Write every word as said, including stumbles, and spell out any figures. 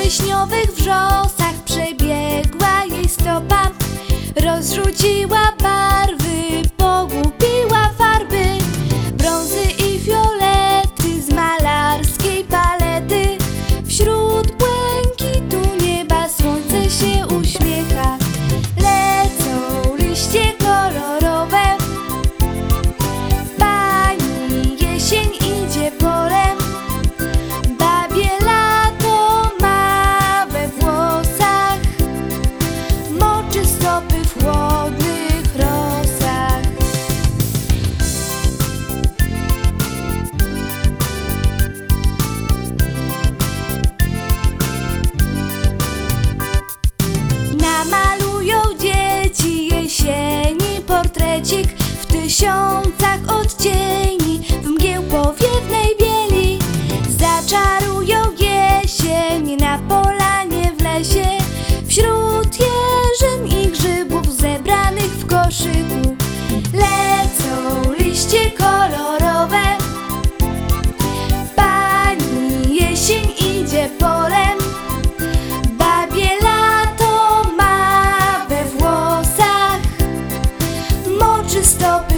wrześniowych wrzosach przebiegła jej stopa, rozrzuciła barwy, pogubiła farby, brązy i fiolety z malarskiej palety. Wśród błękitu nieba słońce się uśmiecha, lecą liście kolorowe. Pani jesień idzie polem, babie lato ma we włosach, moczy stopy w chłodnych rosach. Namalują dzieci jesieni portrecik w tysiącach odcieni, w mgieł powiewnej bieli. Zaczarują jesień na polanie w lesie, wśród jeżyn i grzybów zebranych w koszyku. Lecą liście kolorowe, pani jesień idzie polem, babie lato ma we włosach, moczy stopy